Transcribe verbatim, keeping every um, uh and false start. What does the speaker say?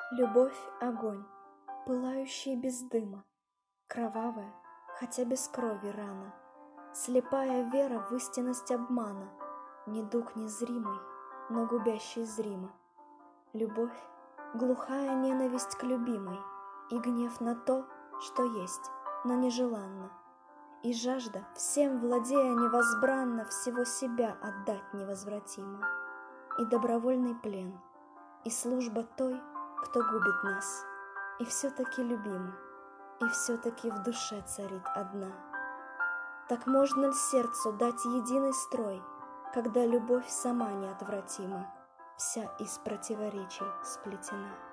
Любовь — огонь, пылающий без дыма, кровавая, хотя без крови рана, слепая вера в истинность обмана, недуг незримый, но губящий зримо. Любовь — глухая ненависть к любимой и гнев на то, что есть, но нежеланно, и жажда, всем владея невозбранно, всего себя отдать невозвратимо, и добровольный плен, и служба той, кто губит нас, и все-таки любима, и все-таки в душе царит одна. Так можно ли сердцу дать единый строй, когда любовь сама неотвратима, вся из противоречий сплетена?